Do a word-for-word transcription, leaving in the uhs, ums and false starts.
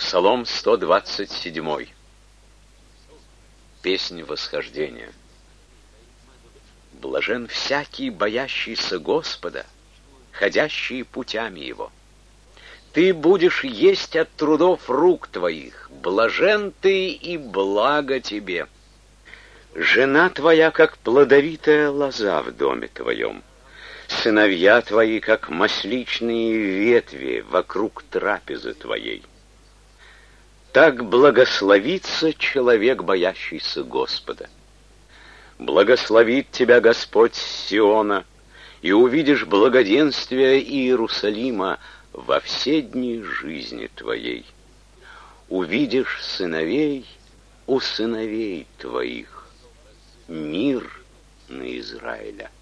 Псалом сто двадцать семь. Песнь восхождения. Блажен всякий, боящийся Господа, ходящий путями Его. Ты будешь есть от трудов рук твоих, блажен ты и благо тебе. Жена твоя, как плодовитая лоза в доме твоем, сыновья твои, как масличные ветви вокруг трапезы твоей. Так благословится человек, боящийся Господа. Благословит тебя Господь с Сиона, и увидишь благоденствие Иерусалима во все дни жизни твоей. Увидишь сыновей у сыновей твоих, мир на Израиля.